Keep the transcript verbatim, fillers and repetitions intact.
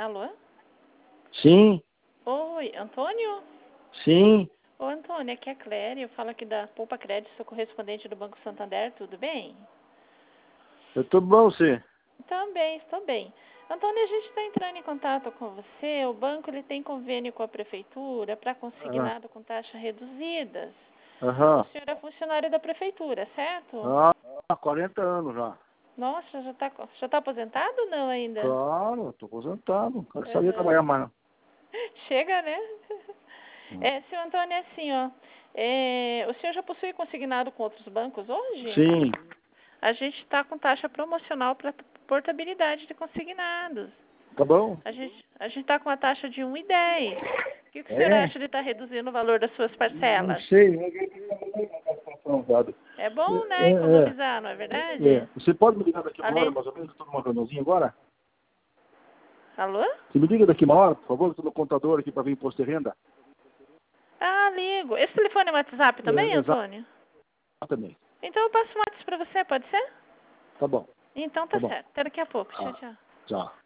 Alô? Sim, Oi, Antônio? sim. Ô, Antônio, aqui é a Cléria. Eu falo aqui da Poupa Crédito, sou correspondente do Banco Santander. Tudo bem? Eu tô bom, sim. Também, estou bem. Antônio, a gente está entrando em contato com você. O banco ele tem convênio com a prefeitura para Ah, consignado com taxas reduzidas. O Aham. senhor é funcionário da prefeitura, certo? Ah, quarenta anos já. Nossa, já está já tá aposentado ou não ainda? Claro, tô aposentado. Não quero saber Aham. trabalhar mais. Chega, né? Não. É, seu Antônio, é assim, ó. É, o senhor já possui consignado com outros bancos hoje? Sim, A gente está com taxa promocional para portabilidade de consignados. tá bom? A gente a gente está com a taxa de um e dez. O que, que o senhor É? acha de estar reduzindo o valor das suas Não parcelas? sei. É, É bom, né? é, Economizar, não é é. verdade? Você pode me ligar daqui uma hora, Além... mais ou menos? Eu tô numa reuniãozinha agora. Alô? Você me liga daqui uma hora, por favor? Eu tô no contador aqui para ver imposto de renda. Ah, ligo. Esse telefone é WhatsApp também, É, Antônio? exatamente. Então eu passo um WhatsApp para você, pode ser? Tá bom, Então tá tá bom. certo. Até daqui a pouco. Tchau, Ah, tchau. tchau.